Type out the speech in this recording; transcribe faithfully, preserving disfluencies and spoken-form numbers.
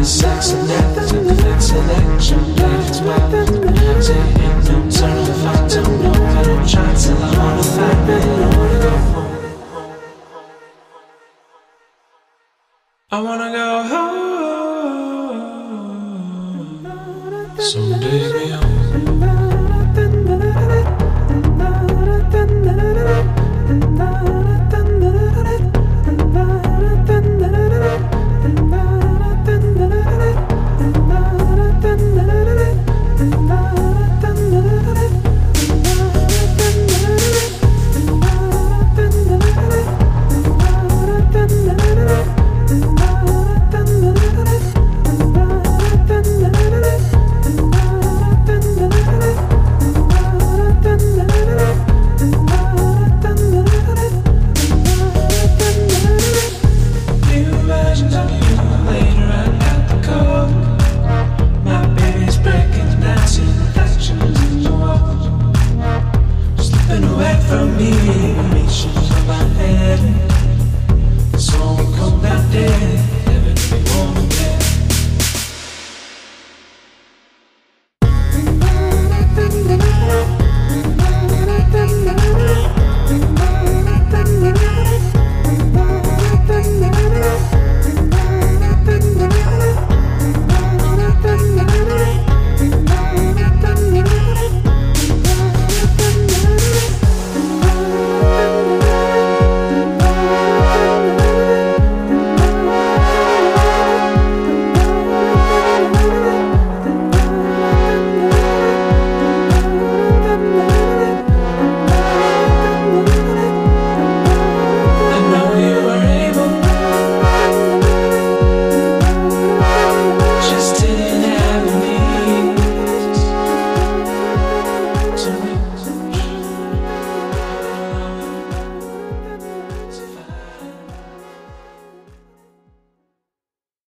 sex and death and the next election. Ladies well, say ain't no turn if I don't know. I don't try till I wanna find me. I wanna go home. I wanna go home. So baby